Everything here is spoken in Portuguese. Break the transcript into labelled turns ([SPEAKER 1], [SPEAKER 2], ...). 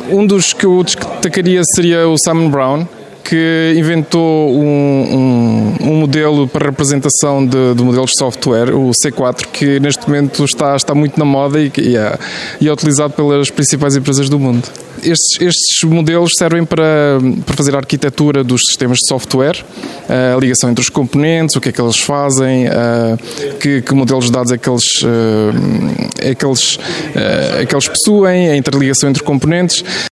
[SPEAKER 1] Um dos que eu destacaria seria o Simon Brown, que inventou um modelo para representação de modelos de software, o C4, que neste momento está muito na moda e é utilizado pelas principais empresas do mundo. Estes modelos servem para fazer a arquitetura dos sistemas de software, a ligação entre os componentes, o que é que eles fazem, que modelos de dados é que eles possuem, a interligação entre componentes.